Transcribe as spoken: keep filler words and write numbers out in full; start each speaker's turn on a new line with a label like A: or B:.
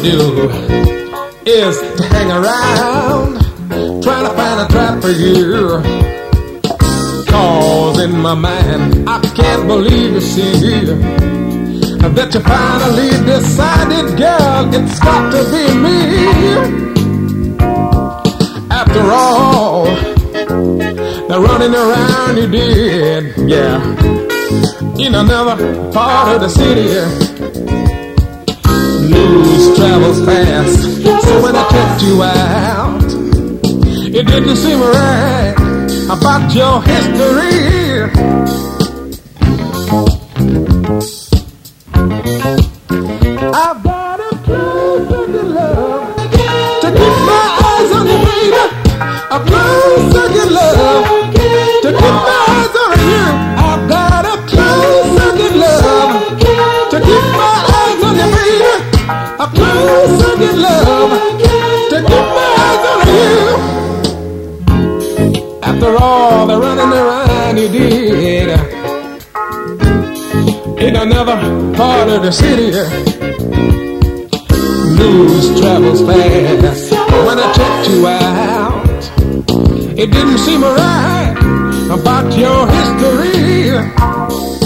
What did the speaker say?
A: do is to hang around, trying to find a trap for you. Cause in my mind, I can't believe you see that you finally decided, girl, it's got to be me. After all, the running around you did, yeah, in another part of the city. News travels fast, so when I checked you out, it didn't seem right about your history. I've got a close on your love to keep my eyes on you, baby. A close on your love to keep my eyes on you. I've got a close on your love to keep my eyes on you, baby. A close on your love to keep my eyes on you. After all the running around you did in another part of the city, news travels fast. When I checked you out, it didn't seem right about your history.